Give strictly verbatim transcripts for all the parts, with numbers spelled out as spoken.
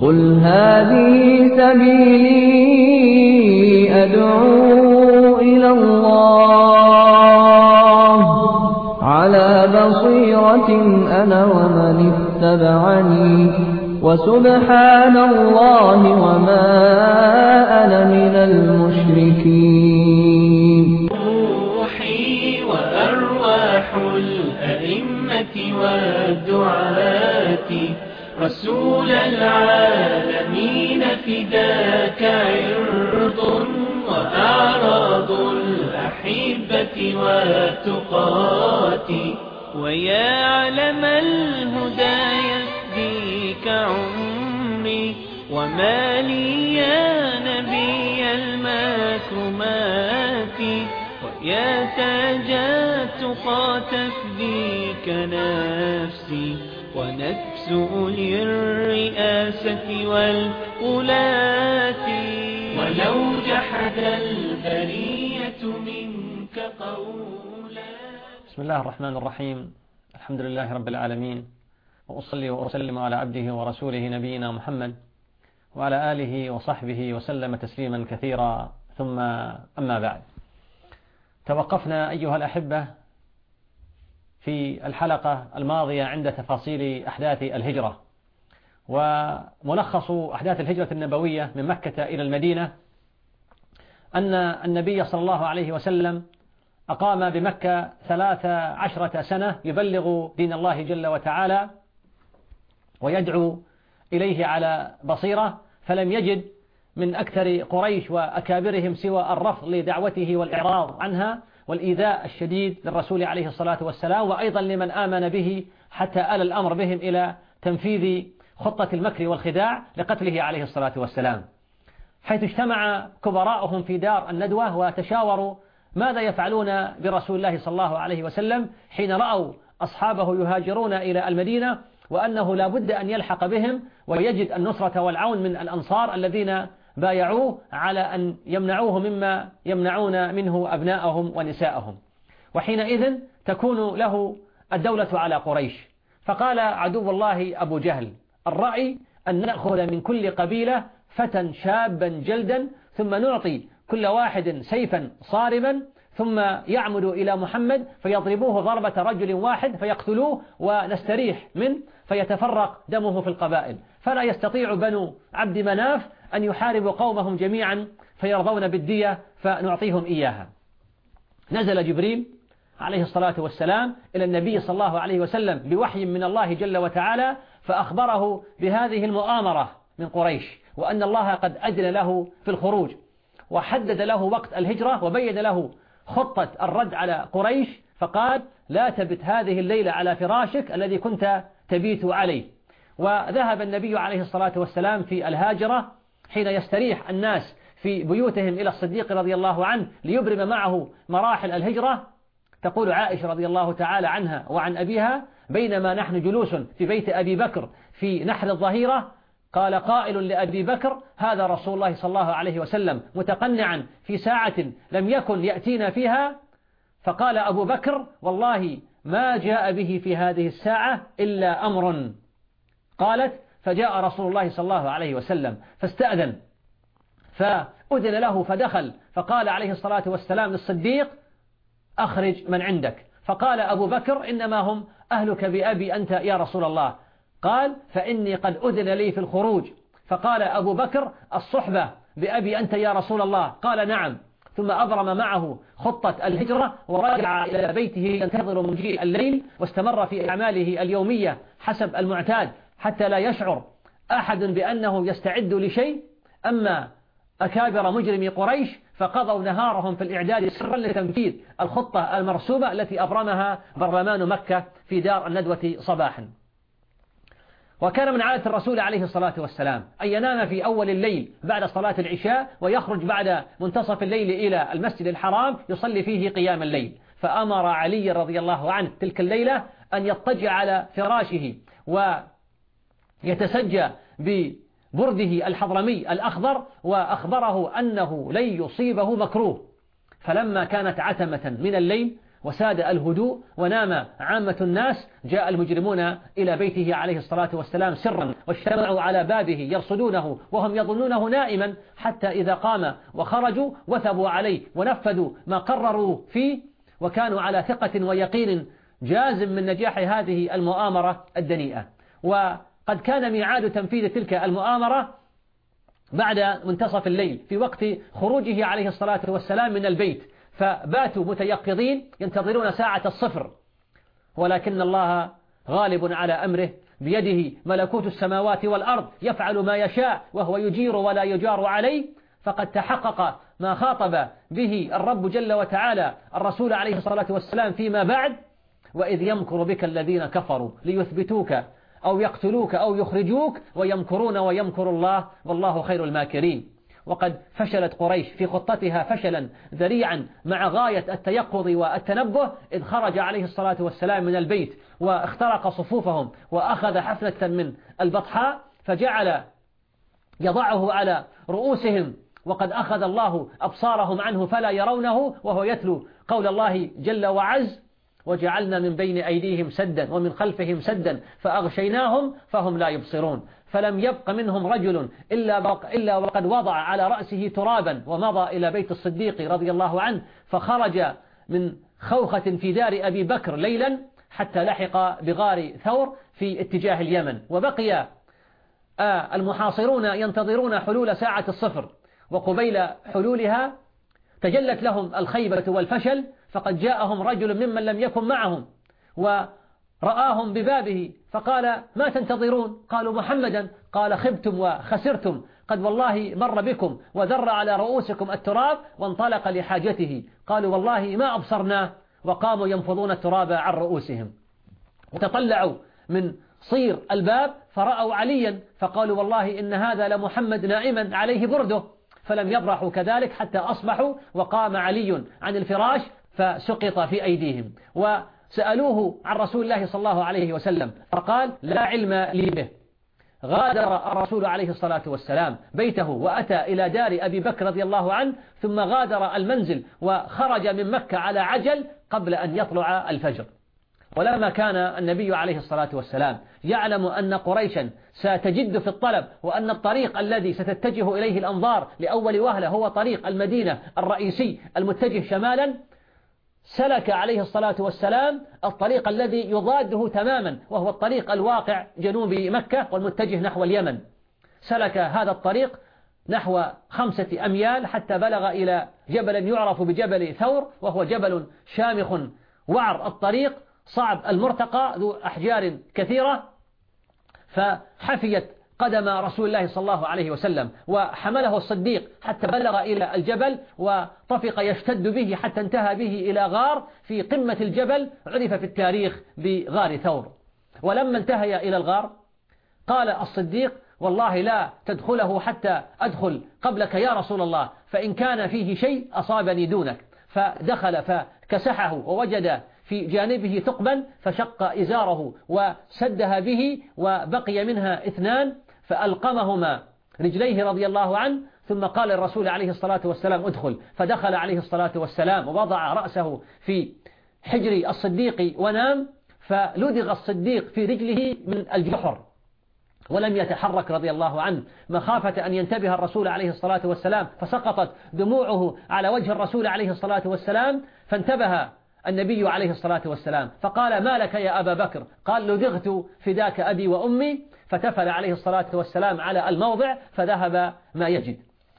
قل هذه سبيلي أدعو إلى الله على بصيرة أنا ومن اتبعني وسبحان الله وما أنا من المشركين. روحي وأرواح الأئمة والدعاة رسول العالمين فداك عرض وأعراض الأحبة والتقات ويا علم الهدى يفديك عمري وما لي يا نبي المكرمات ويا تاج التقى تفديك نفسي ونكس أولي الرئاسة والولاة ولو جحد البرية منك قولا. بسم الله الرحمن الرحيم. الحمد لله رب العالمين، وأصلي وأسلم على عبده ورسوله نبينا محمد وعلى آله وصحبه وسلم تسليما كثيرا، ثم أما بعد. توقفنا أيها الأحبة في الحلقة الماضية عند تفاصيل أحداث الهجرة، وملخص أحداث الهجرة النبوية من مكة إلى المدينة أن النبي صلى الله عليه وسلم أقام بمكة ثلاث عشرة سنة يبلغ دين الله جل وتعالى ويدعو إليه على بصيرة، فلم يجد من أكثر قريش وأكابرهم سوى الرفض لدعوته والإعراض عنها والإيذاء الشديد للرسول عليه الصلاة والسلام، وأيضا لمن آمن به، حتى آل الأمر بهم إلى تنفيذ خطة المكر والخداع لقتله عليه الصلاة والسلام، حيث اجتمع كبراءهم في دار الندوة وتشاوروا ماذا يفعلون برسول الله صلى الله عليه وسلم حين رأوا أصحابه يهاجرون إلى المدينة، وأنه لا بد أن يلحق بهم ويجد النصرة والعون من الأنصار الذين بايعوه على أن يمنعوه مما يمنعون منه أبناءهم ونساءهم، وحينئذ تكون له الدولة على قريش. فقال عدو الله أبو جهل: الرأي أن نأخذ من كل قبيلة فتى شابا جلدا، ثم نعطي كل واحد سيفا صارما، ثم يعمد إلى محمد فيضربوه ضربة رجل واحد فيقتلوه ونستريح منه، فيتفرق دمه في القبائل، فلا يستطيع بنو عبد مناف أن يحاربوا قومهم جميعا فيرضون بالدية فنعطيهم إياها. نزل جبريل عليه الصلاة والسلام إلى النبي صلى الله عليه وسلم بوحي من الله جل وتعالى، فأخبره بهذه المؤامرة من قريش، وأن الله قد أذن له في الخروج، وحدد له وقت الهجرة، وبين له خطة الرد على قريش، فقال: لا تبت هذه الليلة على فراشك الذي كنت تبيت عليه. وذهب النبي عليه الصلاة والسلام في الهاجرة حين يستريح الناس في بيوتهم إلى الصديق رضي الله عنه ليبرم معه مراحل الهجرة. تقول عائشة رضي الله تعالى عنها وعن أبيها: بينما نحن جلوس في بيت أبي بكر في نحر الظهيرة، قال قائل لأبي بكر: هذا رسول الله صلى الله عليه وسلم متقنعا في ساعة لم يكن يأتينا فيها. فقال أبو بكر: والله ما جاء به في هذه الساعة إلا أمر. قالت: فجاء رسول الله صلى الله عليه وسلم فاستأذن، فأذن له فدخل، فقال عليه الصلاة والسلام للصديق: أخرج من عندك. فقال أبو بكر: إنما هم أهلك بأبي أنت يا رسول الله. قال: فإني قد أذن لي في الخروج. فقال أبو بكر: الصحبة بأبي أنت يا رسول الله. قال: نعم. ثم أبرم معه خطة الهجرة ورجع إلى بيته ينتظر مجيء الليل، واستمر في أعماله اليومية حسب المعتاد حتى لا يشعر أحد بأنه يستعد لشيء. أما أكابر مجرمي قريش فقضوا نهارهم في الإعداد سرا لتنفيذ الخطة المرسومة التي أبرمها برلمان مكة في دار الندوة صباحا. وكان من عادة الرسول عليه الصلاة والسلام أن ينام في أول الليل بعد صلاة العشاء، ويخرج بعد منتصف الليل إلى المسجد الحرام يصلي فيه قيام الليل. فأمر علي رضي الله عنه تلك الليلة أن يضطجع على فراشه ويتسجى ببرده الحضرمي الأخضر، وأخبره أنه لن يصيبه مكروه. فلما كانت عتمة من الليل وساد الهدوء ونام عامة الناس، جاء المجرمون إلى بيته عليه الصلاة والسلام سرا، واجتمعوا على بابه يرصدونه وهم يظنونه نائما، حتى إذا قام وخرجوا وثبوا عليه ونفذوا ما قرروا فيه، وكانوا على ثقة ويقين جازم من نجاح هذه المؤامرة الدنيئة. وقد كان ميعاد تنفيذ تلك المؤامرة بعد منتصف الليل في وقت خروجه عليه الصلاة والسلام من البيت، فباتوا متيقظين ينتظرون ساعة الصفر، ولكن الله غالب على أمره، بيده ملكوت السماوات والأرض، يفعل ما يشاء وهو يجير ولا يجار عليه. فقد تحقق ما خاطب به الرب جل وتعالى الرسول عليه الصلاة والسلام فيما بعد: وإذ يمكر بك الذين كفروا ليثبتوك أو يقتلوك أو يخرجوك ويمكرون ويمكر الله والله خير الماكرين. وقد فشلت قريش في خطتها فشلا ذريعا مع غاية التيقظ والتنبه، إذ خرج عليه الصلاة والسلام من البيت واخترق صفوفهم وأخذ حفنة من البطحاء فجعل يضعه على رؤوسهم، وقد أخذ الله أبصارهم عنه فلا يرونه، وهو يتلو قول الله جل وعز: وجعلنا من بين أيديهم سدا ومن خلفهم سدا فأغشيناهم فهم لا يبصرون. فلم يبق منهم رجل إلا, إلا وقد وضع على رأسه ترابا ومضى إلى بيت الصديق رضي الله عنه، فخرج من خوخة في دار أبي بكر ليلا حتى لحق بغار ثور في اتجاه اليمن. وبقي المحاصرون ينتظرون حلول ساعة الصفر، وقبيل حلولها تجلت لهم الخيبة والفشل، فقد جاءهم رجل ممن لم يكن معهم ورآهم ببابه فقال: ما تنتظرون؟ قالوا: محمدا. قال: خبتم وخسرتم، قد والله مر بكم وذر على رؤوسكم التراب وانطلق لحاجته. قالوا: والله ما أبصرناه، وقاموا ينفضون التراب عن رؤوسهم. وتطلعوا من صير الباب فرأوا عليا فقالوا: والله إن هذا لمحمد نائما عليه برده. فلم يبرحوا كذلك حتى أصبحوا، وقام علي عن الفراش فسقط في أيديهم، وسألوه عن رسول الله صلى الله عليه وسلم فقال: لا علم لي به. غادر الرسول عليه الصلاة والسلام بيته وأتى إلى دار أبي بكر رضي الله عنه، ثم غادر المنزل وخرج من مكة على عجل قبل أن يطلع الفجر. ولما كان النبي عليه الصلاة والسلام يعلم أن قريشا ستجد في الطلب، وأن الطريق الذي ستتجه إليه الأنظار لأول وهلة هو طريق المدينة الرئيسي المتجه شمالا، سلك عليه الصلاة والسلام الطريق الذي يضاده تماما، وهو الطريق الواقع جنوب مكة والمتجه نحو اليمن. سلك هذا الطريق نحو خمسة أميال حتى بلغ إلى جبل يعرف بجبل ثور، وهو جبل شامخ وعر الطريق صعب المرتقى ذو أحجار كثيرة، فحفيت قدم رسول الله صلى الله عليه وسلم وحمله الصديق حتى بلغ إلى الجبل، وطفق يشتد به حتى انتهى به إلى غار في قمة الجبل عرف في التاريخ بغار ثور. ولما انتهي إلى الغار قال الصديق: والله لا تدخله حتى أدخل قبلك يا رسول الله، فإن كان فيه شيء أصابني دونك. فدخل فكسحه ووجد في جانبه ثقبا فشق إزاره وسدها به، وبقي منها اثنان فألقمهما رجليه رضي الله عنه، ثم قال الرسول عليه الصلاة والسلام: ادخل. فدخل عليه الصلاة والسلام ووضع رأسه في حجر الصديق ونام، فلدغ الصديق في رجله من الجحر ولم يتحرك رضي الله عنه، مخافة أن ينتبه الرسول عليه الصلاة والسلام، فسقطت دموعه على وجه الرسول عليه الصلاة والسلام، فانتبه النبي عليه الصلاة والسلام فقال: ما لك يا أبا بكر؟ قال: لدغت فداك أبي وأمي. فتفل عليه الصلاة والسلام على الموضع فذهب ما يجد.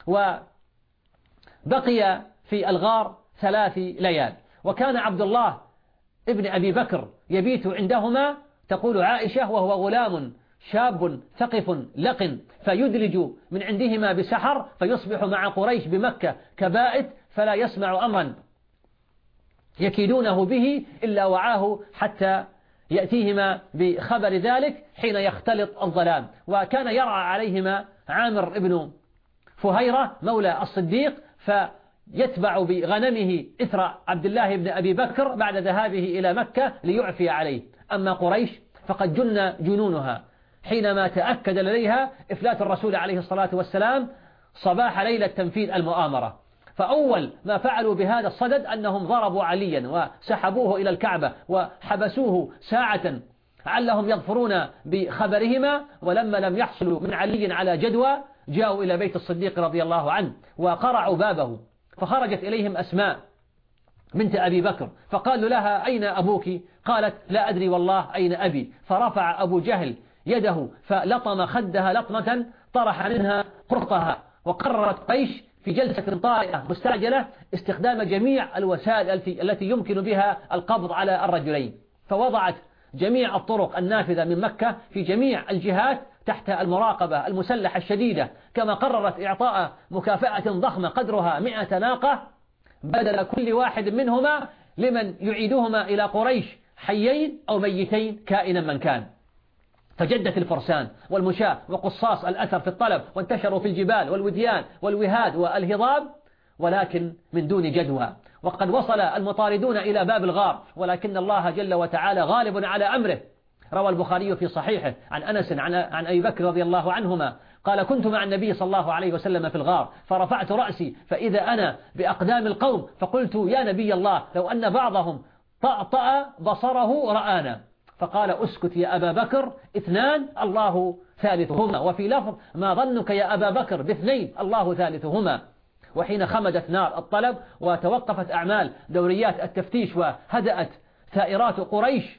وبقي في الغار ثلاث ليال، وكان عبد الله ابن أبي بكر يبيت عندهما، تقول عائشة، وهو غلام شاب ثقف لقن، فيدلج من عندهما بسحر فيصبح مع قريش بمكة كبائت، فلا يسمع أمرا يكيدونه به إلا وعاه حتى يأتيهما بخبر ذلك حين يختلط الظلام. وكان يرعى عليهما عامر ابن فهيرة مولى الصديق، فيتبع بغنمه إثر عبد الله بن أبي بكر بعد ذهابه إلى مكة ليعفي عليه. أما قريش فقد جن جنونها حينما تأكد لديها إفلات الرسول عليه الصلاة والسلام صباح ليلة تنفيذ المؤامرة، فأول ما فعلوا بهذا الصدد أنهم ضربوا عليا وسحبوه إلى الكعبة وحبسوه ساعة علهم يظفرون بخبرهما، ولما لم يحصلوا من علي على جدوى جاءوا إلى بيت الصديق رضي الله عنه وقرعوا بابه، فخرجت إليهم أسماء بنت أبي بكر فقالوا لها أين أبوك؟ قالت لا أدري والله أين أبي. فرفع أبو جهل يده فلطم خدها لطمة طرح منها قرطها، وقررت قريش في جلسة طارئة مستعجلة استخدام جميع الوسائل التي يمكن بها القبض على الرجلين، فوضعت جميع الطرق النافذة من مكة في جميع الجهات تحت المراقبة المسلحة الشديدة، كما قررت إعطاء مكافأة ضخمة قدرها مئة ناقة بدل كل واحد منهما لمن يعيدهما إلى قريش حيين أو ميتين كائنا من كان. فجدت الفرسان والمشاة وقصاص الأثر في الطلب، وانتشروا في الجبال والوديان والوهاد والهضاب، ولكن من دون جدوى. وقد وصل المطاردون إلى باب الغار، ولكن الله جل وتعالى غالب على أمره. روى البخاري في صحيحه عن أنس عن عن أبي بكر رضي الله عنهما قال: كنت مع النبي صلى الله عليه وسلم في الغار، فرفعت رأسي فإذا أنا بأقدام القوم، فقلت: يا نبي الله، لو أن بعضهم طأطأ بصره رآنا. فقال: اسكت يا أبا بكر، اثنان الله ثالثهما، وفي لفظ: ما ظنك يا أبا بكر باثنين الله ثالثهما. وحين خمدت نار الطلب وتوقفت أعمال دوريات التفتيش وهدأت ثائرات قريش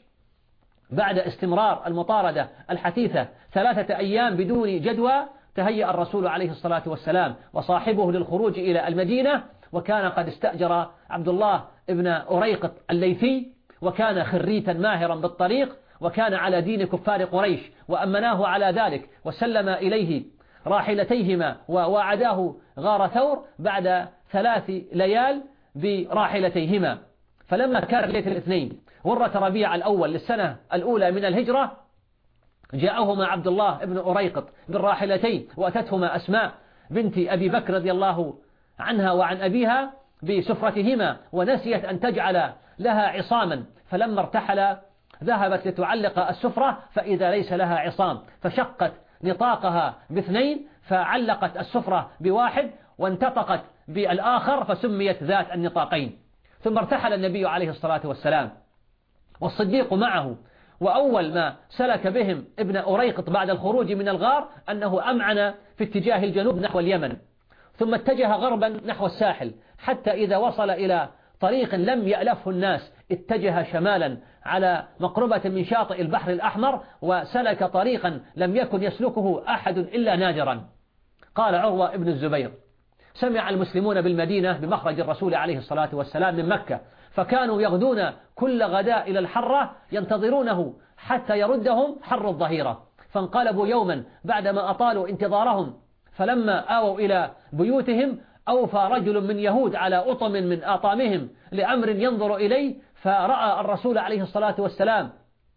بعد استمرار المطاردة الحثيثة ثلاثة أيام بدون جدوى، تهيأ الرسول عليه الصلاة والسلام وصاحبه للخروج إلى المدينة، وكان قد استأجر عبد الله ابن أريقط الليثي، وكان خريتا ماهرا بالطريق، وكان على دين كفار قريش، وأمناه على ذلك وسلم إليه راحلتيهما ووعداه غار ثور بعد ثلاث ليال براحلتيهما. فلما كان ليلة الاثنين غرة ربيع الأول للسنة الأولى من الهجرة جاءهما عبد الله ابن أريقط بالراحلتين، وأتتهما أسماء بنت أبي بكر رضي الله عنها وعن أبيها بسفرتهما، ونسيت أن تجعل لها عصاما، فلما ارتحل ذهبت لتعلق السفرة فإذا ليس لها عصام، فشقت نطاقها باثنين فعلقت السفرة بواحد وانتطقت بالآخر فسميت ذات النطاقين. ثم ارتحل النبي عليه الصلاة والسلام والصديق معه، وأول ما سلك بهم ابن أريقط بعد الخروج من الغار أنه أمعن في اتجاه الجنوب نحو اليمن، ثم اتجه غربا نحو الساحل، حتى إذا وصل إلى طريق لم يألفه الناس اتجه شمالا على مقربة من شاطئ البحر الأحمر، وسلك طريقا لم يكن يسلكه أحد إلا نادرا. قال عروة ابن الزبير: سمع المسلمون بالمدينة بمخرج الرسول عليه الصلاة والسلام من مكة، فكانوا يغدون كل غداء إلى الحرة ينتظرونه حتى يردهم حر الظهيرة، فانقلبوا يوما بعدما أطالوا انتظارهم، فلما آووا إلى بيوتهم أوفى رجل من يهود على أطم من آطامهم لأمر ينظر إليه، فرأى الرسول عليه الصلاة والسلام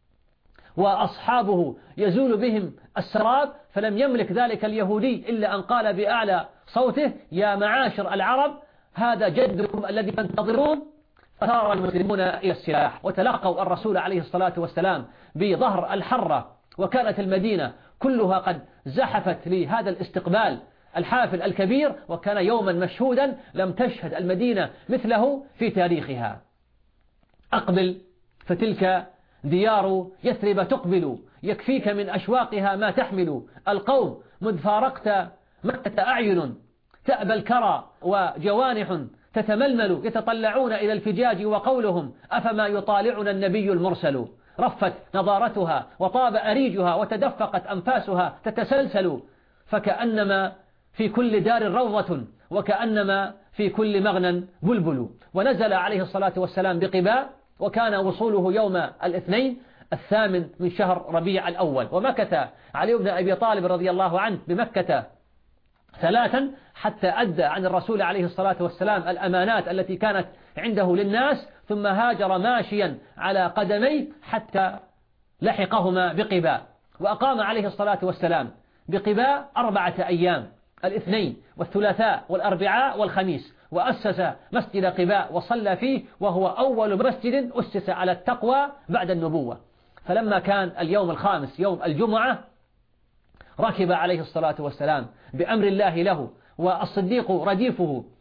وأصحابه يزول بهم السراب، فلم يملك ذلك اليهودي إلا أن قال بأعلى صوته: يا معاشر العرب، هذا جدكم الذي تنتظرون. فثار المسلمون إلى السلاح وتلقوا الرسول عليه الصلاة والسلام بظهر الحرة، وكانت المدينة كلها قد زحفت لهذا الاستقبال الحافل الكبير، وكان يوما مشهودا لم تشهد المدينة مثله في تاريخها. أقبل فتلك ديار يثرب تقبل، يكفيك من أشواقها ما تحمل، القوم مذ فارقت مكة أعين تأبى الكرى، وجوانح تتململ يتطلعون إلى الفجاج، وقولهم أفما يطالعنا النبي المرسل. رفت نضارتها وطاب أريجها وتدفقت أنفاسها تتسلسل، فكأنما في كل دار روضة وكأنما في كل مغنى بلبل. ونزل عليه الصلاة والسلام بقباء، وكان وصوله يوم الاثنين الثامن من شهر ربيع الأول، ومكث علي بن أبي طالب رضي الله عنه بمكة ثلاثا حتى أدى عن الرسول عليه الصلاة والسلام الأمانات التي كانت عنده للناس، ثم هاجر ماشيا على قدميه حتى لحقهما بقباء، وأقام عليه الصلاة والسلام بقباء أربعة أيام، الاثنين والثلاثاء والأربعاء والخميس، وأسس مسجد قباء وصلى فيه، وهو أول مسجد أسس على التقوى بعد النبوة. فلما كان اليوم الخامس يوم الجمعة ركب عليه الصلاة والسلام بأمر الله له والصديق رديفه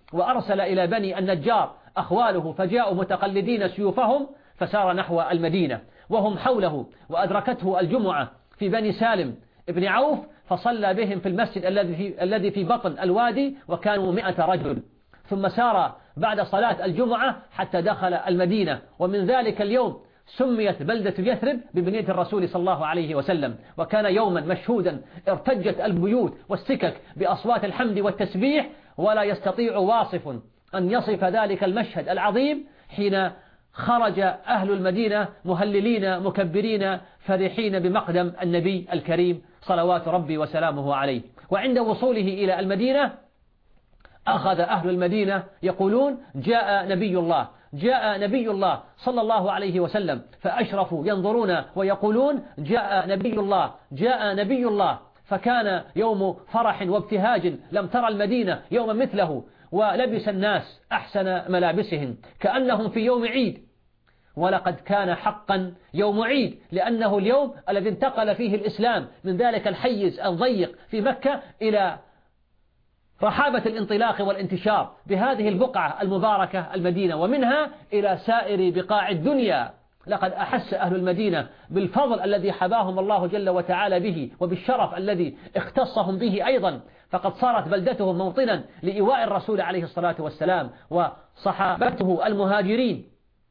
وأرسل إلى بني النجار أخواله فجاءوا متقلدين سيوفهم، فسار نحو المدينة وهم حوله، وأدركته الجمعة في بني سالم ابن عوف، فصلى بهم في المسجد الذي الذي في بطن الوادي، وكانوا مئة رجل. ثم سار بعد صلاة الجمعة حتى دخل المدينة، ومن ذلك اليوم سميت بلدة يثرب ببنية الرسول صلى الله عليه وسلم، وكان يوما مشهودا ارتجت البيوت والسكك بأصوات الحمد والتسبيح، ولا يستطيع واصف أن يصف ذلك المشهد العظيم حين خرج أهل المدينة مهللين مكبرين فرحين بمقدم النبي الكريم صلوات ربي وسلامه عليه. وعند وصوله إلى المدينة أخذ أهل المدينة يقولون جاء نبي الله جاء نبي الله صلى الله عليه وسلم، فأشرفوا ينظرون ويقولون جاء نبي الله جاء نبي الله. فكان يوم فرح وابتهاج لم ترى المدينة يوما مثله، ولبس الناس أحسن ملابسهم كأنهم في يوم عيد، ولقد كان حقا يوم عيد، لأنه اليوم الذي انتقل فيه الإسلام من ذلك الحيز الضيق في مكة إلى رحابة الانطلاق والانتشار بهذه البقعة المباركة المدينة، ومنها إلى سائر بقاع الدنيا. لقد أحس أهل المدينة بالفضل الذي حباهم الله جل وتعالى به، وبالشرف الذي اختصهم به أيضا، فقد صارت بلدتهم موطنا لإيواء الرسول عليه الصلاة والسلام وصحابته المهاجرين،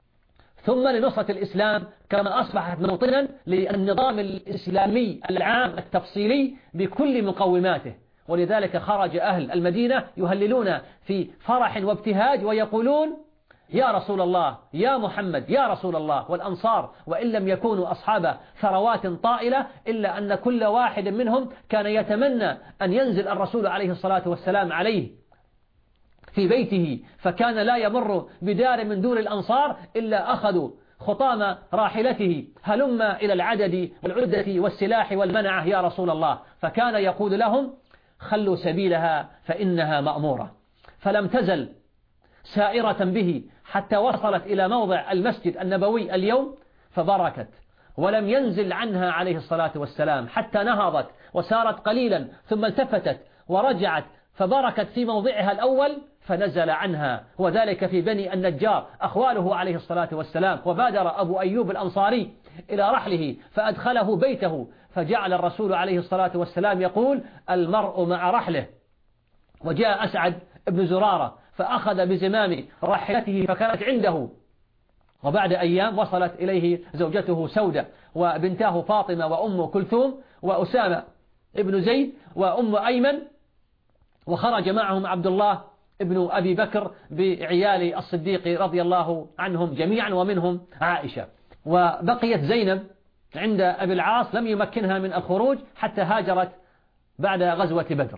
ثم لنصرة الإسلام، كما أصبحت موطنا للنظام الإسلامي العام التفصيلي بكل مقوماته. ولذلك خرج أهل المدينة يهللون في فرح وابتهاج ويقولون يا رسول الله يا محمد يا رسول الله. والأنصار وإن لم يكونوا أصحاب ثروات طائلة، إلا أن كل واحد منهم كان يتمنى أن ينزل الرسول عليه الصلاة والسلام عليه في بيته، فكان لا يمر بدار من دور الأنصار إلا أخذوا خطام راحلته هلم إلى العدد والعدة والسلاح والمنعة يا رسول الله، فكان يقول لهم خلوا سبيلها فإنها مأمورة. فلم تزل سائرة به حتى وصلت إلى موضع المسجد النبوي اليوم فبركت، ولم ينزل عنها عليه الصلاة والسلام حتى نهضت وسارت قليلا، ثم التفتت ورجعت فبركت في موضعها الأول فنزل عنها، وذلك في بني النجار أخواله عليه الصلاة والسلام. وبادر أبو أيوب الأنصاري إلى رحله فأدخله بيته، فجعل الرسول عليه الصلاة والسلام يقول المرء مع رحله. وجاء أسعد بن زرارة فأخذ بزمام راحلته فكانت عنده، وبعد أيام وصلت إليه زوجته سودة وبنتاه فاطمة وأم كلثوم وأسامة ابن زيد وأم أيمن، وخرج معهم عبد الله ابن أبي بكر بعيال الصديق رضي الله عنهم جميعا ومنهم عائشة. وبقيت زينب عند أبي العاص لم يمكنها من الخروج حتى هاجرت بعد غزوة بدر.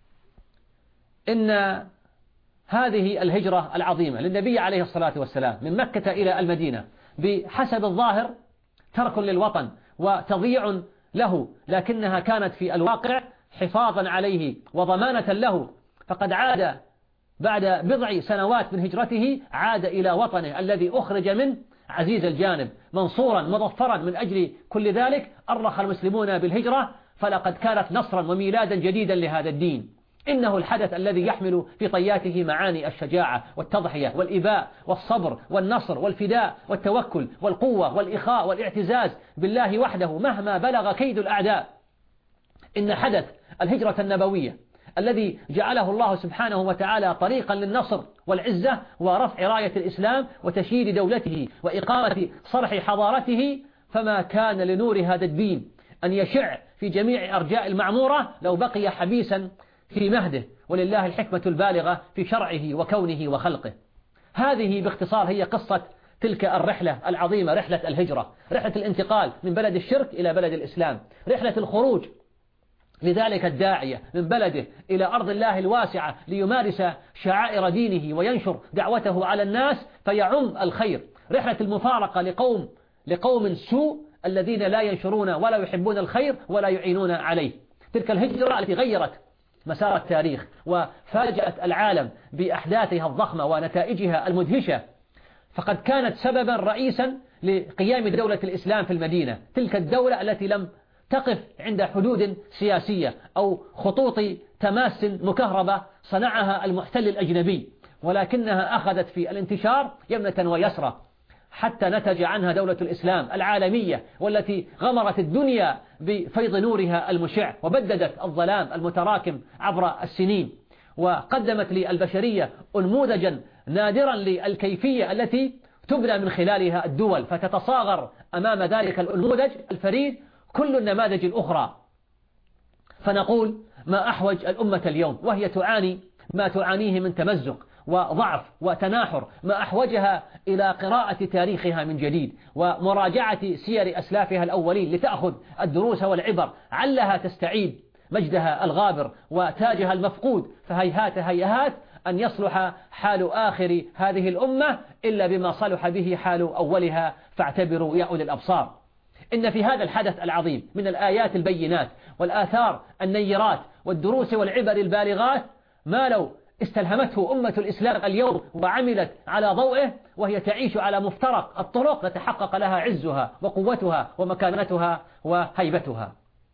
إن هذه الهجرة العظيمة للنبي عليه الصلاة والسلام من مكة إلى المدينة بحسب الظاهر ترك للوطن وتضييع له، لكنها كانت في الواقع حفاظا عليه وضمانة له، فقد عاد بعد بضع سنوات من هجرته عاد إلى وطنه الذي أخرج منه عزيز الجانب منصورا مظفرا. من أجل كل ذلك أرخ المسلمون بالهجرة، فلقد كانت نصرا وميلادا جديدا لهذا الدين. إنه الحدث الذي يحمل في طياته معاني الشجاعة والتضحية والإباء والصبر والنصر والفداء والتوكل والقوة والإخاء والاعتزاز بالله وحده مهما بلغ كيد الأعداء. إن حدث الهجرة النبوية الذي جعله الله سبحانه وتعالى طريقا للنصر والعزة ورفع راية الإسلام وتشييد دولته وإقامة صرح حضارته، فما كان لنور هذا الدين أن يشع في جميع أرجاء المعمورة لو بقي حبيسا في مهده، ولله الحكمة البالغة في شرعه وكونه وخلقه. هذه باختصار هي قصة تلك الرحلة العظيمة، رحلة الهجرة، رحلة الانتقال من بلد الشرك إلى بلد الإسلام، رحلة الخروج لذلك الداعية من بلده إلى أرض الله الواسعة ليمارس شعائر دينه وينشر دعوته على الناس فيعم الخير، رحلة المفارقة لقوم لقوم سوء الذين لا ينشرون ولا يحبون الخير ولا يعينون عليه. تلك الهجرة التي غيرت مسار التاريخ وفاجأت العالم بأحداثها الضخمة ونتائجها المدهشة، فقد كانت سببا رئيسا لقيام دولة الإسلام في المدينة، تلك الدولة التي لم تقف عند حدود سياسية أو خطوط تماس مكهربة صنعها المحتل الأجنبي، ولكنها أخذت في الانتشار يمنة ويسرى حتى نتج عنها دولة الإسلام العالمية، والتي غمرت الدنيا بفيض نورها المشع وبددت الظلام المتراكم عبر السنين، وقدمت للبشرية أنموذجا نادرا للكيفية التي تبنى من خلالها الدول، فتتصاغر أمام ذلك الأنموذج الفريد كل النماذج الأخرى. فنقول ما أحوج الأمة اليوم وهي تعاني ما تعانيه من تمزق وضعف وتناحر، ما أحوجها إلى قراءة تاريخها من جديد ومراجعة سير أسلافها الأولين لتأخذ الدروس والعبر، علها تستعيد مجدها الغابر وتاجها المفقود. فهيهات هيهات أن يصلح حال آخر هذه الأمة إلا بما صلح به حال أولها، فاعتبروا يا أولي الأبصار. إن في هذا الحدث العظيم من الآيات البينات والآثار النيرات والدروس والعبر البالغات ما لو استلهمته أمة الإسلام اليوم وعملت على ضوئه وهي تعيش على مفترق الطرق لتحقق لها عزها وقوتها ومكانتها وهيبتها.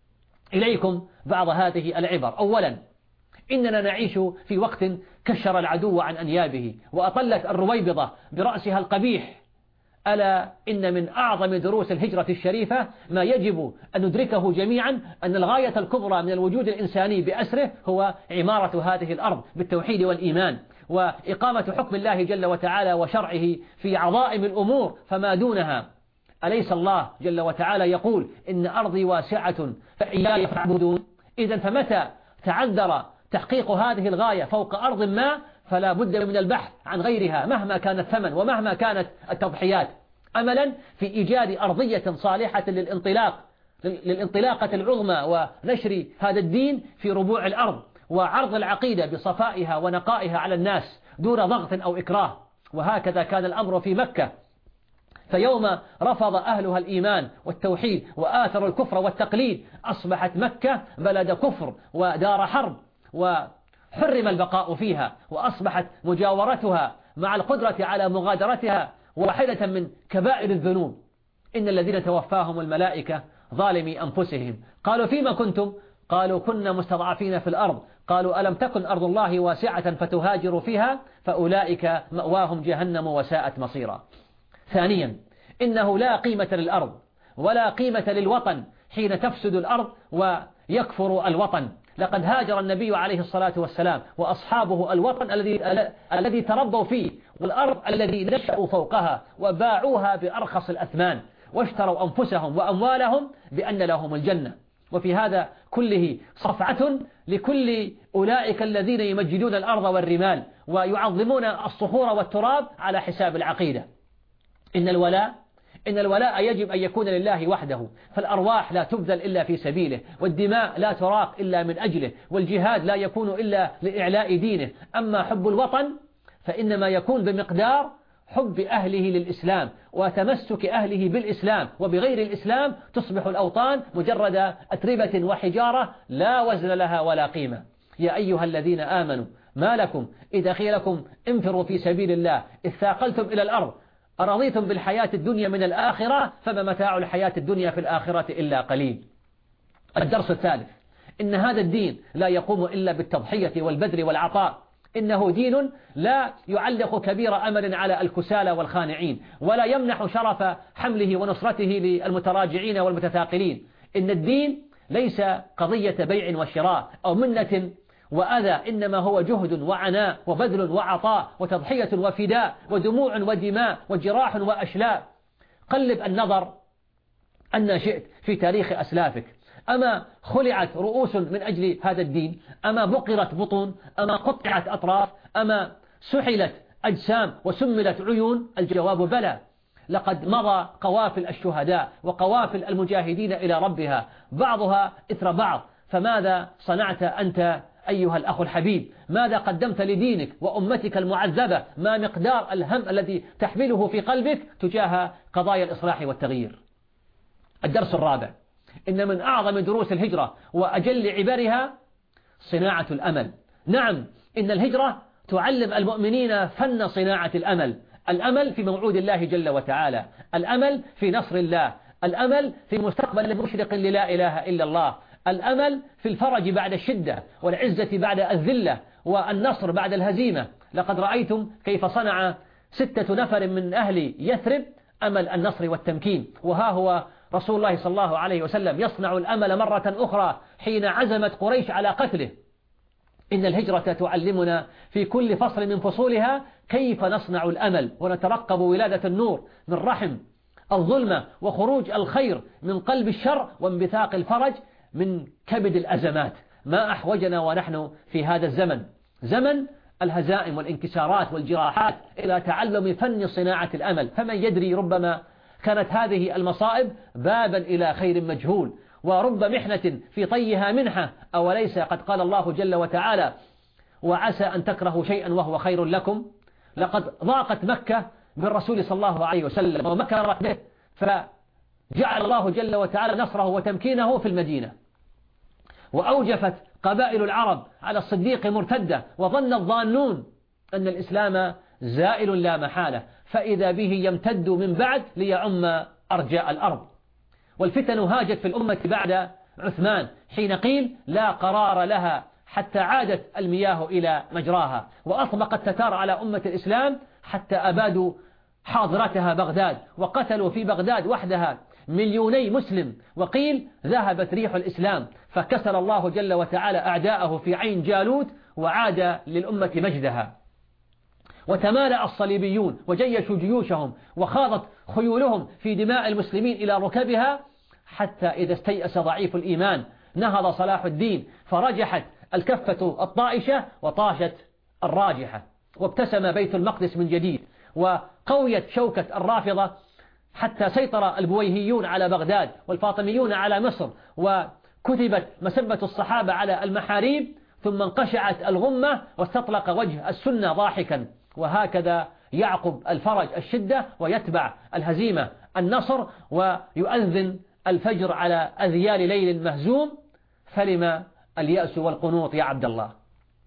إليكم بعض هذه العبر. أولا، إننا نعيش في وقت كشر العدو عن أنيابه وأطلت الرويبضة برأسها القبيح. ألا إن من أعظم دروس الهجرة الشريفة ما يجب أن ندركه جميعا، أن الغاية الكبرى من الوجود الإنساني بأسره هو عمارة هذه الأرض بالتوحيد والإيمان وإقامة حكم الله جل وتعالى وشرعه في عظائم الأمور فما دونها. أليس الله جل وتعالى يقول إن أرضي واسعة فإياي فاعبدون؟ إذن فمتى تعذر تحقيق هذه الغاية فوق أرض ما فلا بد من البحث عن غيرها مهما كان الثمن ومهما كانت التضحيات، أملا في إيجاد أرضية صالحة للانطلاق للانطلاقة العظمى ونشر هذا الدين في ربوع الأرض، وعرض العقيدة بصفائها ونقائها على الناس دون ضغط أو إكراه. وهكذا كان الأمر في مكة، فيوم رفض أهلها الإيمان والتوحيد وآثروا الكفر والتقليد أصبحت مكة بلد كفر ودار حرب، وحرم البقاء فيها، وأصبحت مجاورتها مع القدرة على مغادرتها واحدة من كبائر الذنوب. إن الذين توفاهم الملائكة ظالمي أنفسهم قالوا فيما كنتم؟ قالوا كنا مستضعفين في الأرض. قالوا ألم تكن أرض الله واسعة فتهاجروا فيها فأولئك مأواهم جهنم وساءت مصيرا. ثانيا، إنه لا قيمة للأرض ولا قيمة للوطن حين تفسد الأرض ويكفر الوطن. لقد هاجر النبي عليه الصلاة والسلام وأصحابه الوطن الذي الذي تربوا فيه والأرض الذي نشأوا فوقها وباعوها بأرخص الأثمان واشتروا أنفسهم وأموالهم بأن لهم الجنة. وفي هذا كله صفعة لكل أولئك الذين يمجدون الأرض والرمال ويعظمون الصخور والتراب على حساب العقيدة. إن الولاء إن الولاء يجب أن يكون لله وحده، فالأرواح لا تبذل إلا في سبيله، والدماء لا تراق إلا من أجله، والجهاد لا يكون إلا لإعلاء دينه. أما حب الوطن فإنما يكون بمقدار حب أهله للإسلام وتمسك أهله بالإسلام، وبغير الإسلام تصبح الأوطان مجرد أتربة وحجارة لا وزن لها ولا قيمة. يا أيها الذين آمنوا ما لكم إذا قيل لكم انفروا في سبيل الله إذ ثاقلتم إلى الأرض أرضيتم بالحياة الدنيا من الآخرة فما متاع الحياة الدنيا في الآخرة إلا قليل. الدرس الثالث، إن هذا الدين لا يقوم إلا بالتضحية والبذل والعطاء. إنه دين لا يعلق كبير أمل على الكسالى والخانعين، ولا يمنح شرف حمله ونصرته للمتراجعين والمتثاقلين. إن الدين ليس قضية بيع وشراء أو منة وأذى، إنما هو جهد وعناء وبذل وعطاء وتضحية وفداء ودموع ودماء وجراح وأشلاء. قلب النظر أن شئت في تاريخ أسلافك، أما خلعت رؤوس من أجل هذا الدين؟ أما بقرت بطون؟ أما قطعت أطراف؟ أما سحلت أجسام وسملت عيون؟ الجواب بلى. لقد مضى قوافل الشهداء وقوافل المجاهدين إلى ربها بعضها إثر بعض. فماذا صنعت أنت أيها الأخ الحبيب؟ ماذا قدمت لدينك وأمتك المعذبة؟ ما مقدار الهم الذي تحمله في قلبك تجاه قضايا الإصلاح والتغيير؟ الدرس الرابع، إن من أعظم دروس الهجرة وأجل عبرها صناعة الأمل. نعم، إن الهجرة تعلم المؤمنين فن صناعة الأمل. الأمل في موعود الله جل وتعالى، الأمل في نصر الله، الأمل في مستقبل مشرق للا إله إلا الله، الأمل في الفرج بعد الشدة، والعزة بعد الذلة، والنصر بعد الهزيمة. لقد رأيتم كيف صنع ستة نفر من أهل يثرب أمل النصر والتمكين، وها هو رسول الله صلى الله عليه وسلم يصنع الأمل مرة أخرى حين عزمت قريش على قتله. إن الهجرة تعلمنا في كل فصل من فصولها كيف نصنع الأمل ونترقب ولادة النور من رحم الظلمة، وخروج الخير من قلب الشر، وانبثاق الفرج من كبد الأزمات. ما أحوجنا ونحن في هذا الزمن، زمن الهزائم والانكسارات والجراحات، إلى تعلم فن صناعة الأمل. فمن يدري، ربما كانت هذه المصائب بابا إلى خير مجهول، ورب محنة في طيها منحة. أوليس قد قال الله جل وتعالى: وعسى أن تكرهوا شيئا وهو خير لكم. لقد ضاقت مكة بالرسول صلى الله عليه وسلم ومكرت به، فجعل الله جل وتعالى نصره وتمكينه في المدينة، وأوجفت قبائل العرب على الصديق مرتدة، وظن الظانون أن الإسلام زائل لا محالة، فإذا به يمتد من بعد ليعم أرجاء الأرض. والفتن هاجت في الأمة بعد عثمان، حين قيل لا قرار لها حتى عادت المياه إلى مجراها، وأطبق التتار على أمة الإسلام حتى أبادوا حاضرتها بغداد، وقتلوا في بغداد وحدها مليوني مسلم، وقيل ذهبت ريح الإسلام، فكسر الله جل وتعالى أعداءه في عين جالوت، وعاد للأمة مجدها. وتمالأ الصليبيون وجيشوا جيوشهم، وخاضت خيولهم في دماء المسلمين إلى ركبها، حتى إذا استيأس ضعيف الإيمان نهض صلاح الدين، فرجحت الكفة الطائشة وطاشت الراجحة، وابتسم بيت المقدس من جديد، وقويت شوكة الرافضة حتى سيطر البويهيون على بغداد والفاطميون على مصر، وكتبت مسبة الصحابة على المحاريب، ثم انقشعت الغمة واستطلق وجه السنة ضاحكا. وهكذا يعقب الفرج الشدة، ويتبع الهزيمة النصر، ويؤذن الفجر على أذيال ليل مهزوم. فلما اليأس والقنوط يا عبد الله؟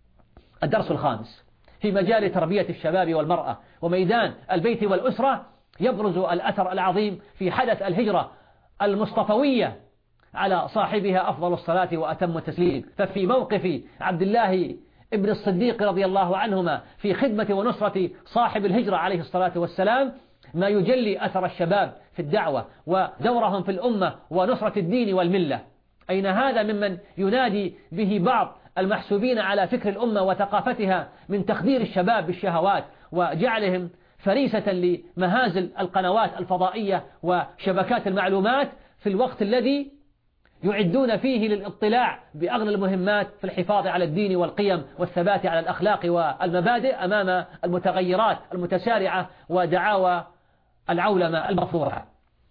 الدرس الخامس في مجال تربية الشباب والمرأة وميدان البيت والأسرة، يبرز الأثر العظيم في حدث الهجرة المصطفوية على صاحبها أفضل الصلاة وأتم التسليم. ففي موقف عبد الله ابن الصديق رضي الله عنهما في خدمة ونصرة صاحب الهجرة عليه الصلاة والسلام ما يجلي أثر الشباب في الدعوة ودورهم في الأمة ونصرة الدين والملة. أين هذا ممن ينادي به بعض المحسوبين على فكر الأمة وثقافتها من تخدير الشباب بالشهوات وجعلهم فريسة لمهازل القنوات الفضائية وشبكات المعلومات، في الوقت الذي يعدون فيه للاطلاع بأغلى المهمات في الحفاظ على الدين والقيم والثبات على الأخلاق والمبادئ أمام المتغيرات المتسارعة ودعاوى العولمة المفروحة.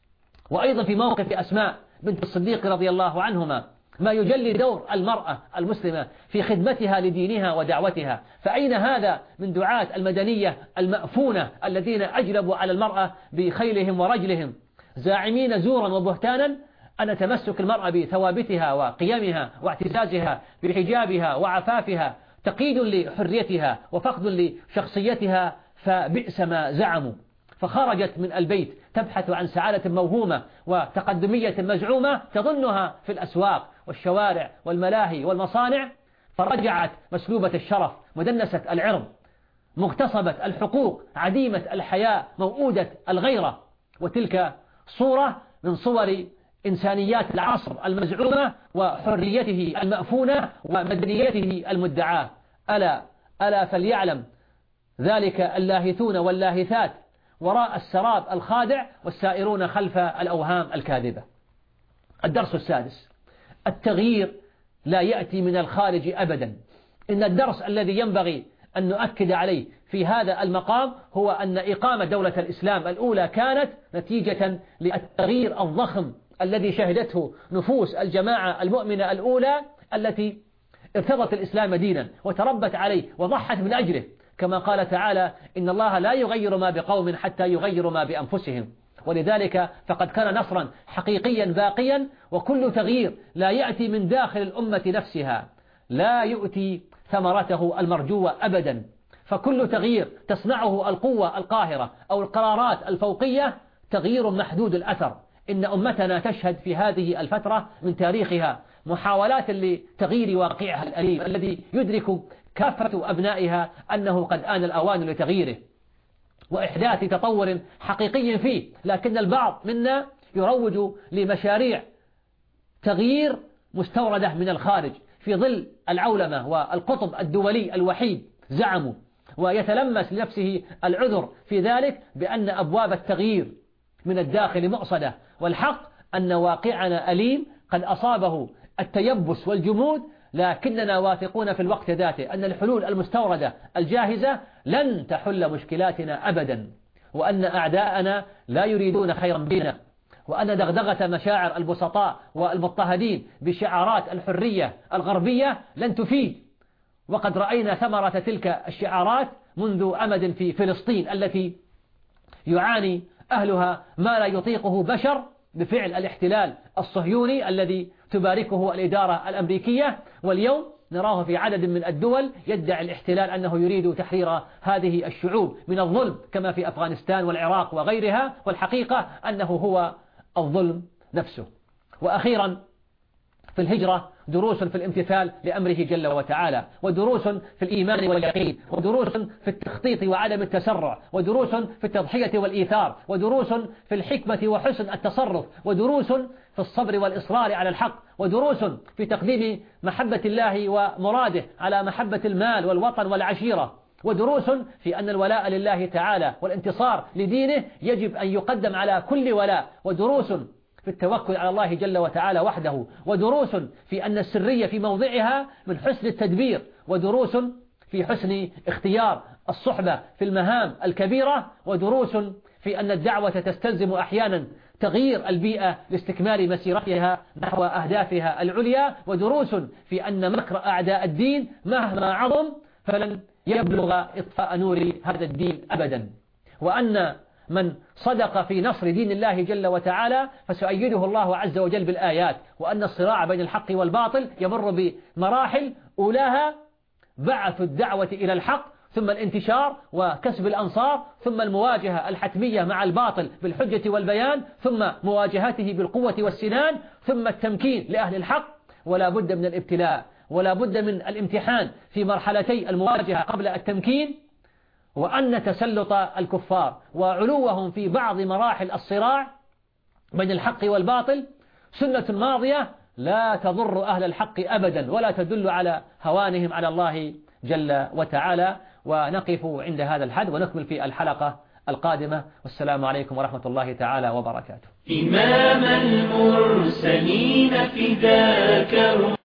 وأيضا في موقف أسماء بنت الصديق رضي الله عنهما ما يجلي دور المرأة المسلمة في خدمتها لدينها ودعوتها. فأين هذا من دعاة المدنية المأفونة الذين أجلبوا على المرأة بخيلهم ورجلهم، زاعمين زورا وبهتانا أن تمسك المرأة بثوابتها وقيمها واعتزازها بحجابها وعفافها تقييد لحريتها وفقد لشخصيتها، فبئس ما زعموا. فخرجت من البيت تبحث عن سعادة موهومة وتقدمية مزعومة تظنها في الأسواق والشوارع والملاهي والمصانع، فرجعت مسلوبة الشرف مدنسة العرض مغتصبة الحقوق عديمة الحياء موؤودة الغيرة. وتلك صورة من صور إنسانيات العصر المزعومة وحريته المأفونة ومدنيته المدعاة. ألا ألا فليعلم ذلك اللاهثون واللاهثات وراء السراب الخادع والسائرون خلف الأوهام الكاذبة. الدرس السادس: التغيير لا يأتي من الخارج أبدا. إن الدرس الذي ينبغي أن نؤكد عليه في هذا المقام هو أن إقامة دولة الإسلام الأولى كانت نتيجة للتغيير الضخم الذي شهدته نفوس الجماعة المؤمنة الأولى التي ارتضت الإسلام دينا وتربت عليه وضحت من أجله، كما قال تعالى: إن الله لا يغير ما بقوم حتى يغيروا ما بأنفسهم. ولذلك فقد كان نصرا حقيقيا باقيا. وكل تغيير لا يأتي من داخل الأمة نفسها لا يؤتي ثمرته المرجوة أبدا. فكل تغيير تصنعه القوة القاهرة أو القرارات الفوقية تغيير محدود الأثر. إن أمتنا تشهد في هذه الفترة من تاريخها محاولات لتغيير واقعها الأليم الذي يدرك كافة أبنائها أنه قد آن الأوان لتغييره وإحداث تطور حقيقي فيه، لكن البعض منا يروج لمشاريع تغيير مستوردة من الخارج في ظل العولمة والقطب الدولي الوحيد زعموا، ويتلمس لنفسه العذر في ذلك بأن أبواب التغيير من الداخل مؤصدة، والحق أن واقعنا أليم قد أصابه التيبس والجمود، لكننا واثقون في الوقت ذاته أن الحلول المستوردة الجاهزة لن تحل مشكلاتنا أبدا، وأن أعداءنا لا يريدون خيرا بنا، وأن دغدغة مشاعر البسطاء والمضطهدين بشعارات الحرية الغربية لن تفيد. وقد رأينا ثمرة تلك الشعارات منذ أمد في فلسطين التي يعاني أهلها ما لا يطيقه بشر بفعل الاحتلال الصهيوني الذي تباركه الإدارة الأمريكية، واليوم نراه في عدد من الدول يدعي الاحتلال أنه يريد تحرير هذه الشعوب من الظلم كما في أفغانستان والعراق وغيرها، والحقيقة أنه هو الظلم نفسه. وأخيرا في الهجرة دروس في الامتثال لأمره جل وتعالى، ودروس في الإيمان واليقين، ودروس في التخطيط وعدم التسرع، ودروس في التضحية والإيثار، ودروس في الحكمة وحسن التصرف، ودروس في الصبر والإصرار على الحق، ودروس في تقديم محبة الله ومراده على محبة المال والوطن والعشيرة، ودروس في أن الولاء لله تعالى والانتصار لدينه يجب أن يقدم على كل ولاء، ودروس في التوكل على الله جل وتعالى وحده، ودروس في أن السرية في موضعها من حسن التدبير، ودروس في حسن اختيار الصحبة في المهام الكبيرة، ودروس في أن الدعوة تستلزم أحيانا تغيير البيئة لاستكمال مسيرتها نحو أهدافها العليا، ودروس في أن مكر أعداء الدين مهما عظم فلن يبلغ إطفاء نور هذا الدين أبدا، وأن من صدق في نصر دين الله جل وتعالى فسيؤيده الله عز وجل بالآيات، وأن الصراع بين الحق والباطل يمر بمراحل أولاها بعث الدعوة إلى الحق، ثم الانتشار وكسب الأنصار، ثم المواجهة الحتمية مع الباطل بالحجة والبيان، ثم مواجهته بالقوة والسنان، ثم التمكين لأهل الحق. ولا بد من الابتلاء ولا بد من الامتحان في مرحلتي المواجهة قبل التمكين، وأن تسلط الكفار وعلوهم في بعض مراحل الصراع بين الحق والباطل سنة ماضية لا تضر أهل الحق أبدا ولا تدل على هوانهم على الله جل وتعالى. ونقف عند هذا الحد ونكمل في الحلقة القادمة، والسلام عليكم ورحمة الله تعالى وبركاته. إمام المرسلين فداك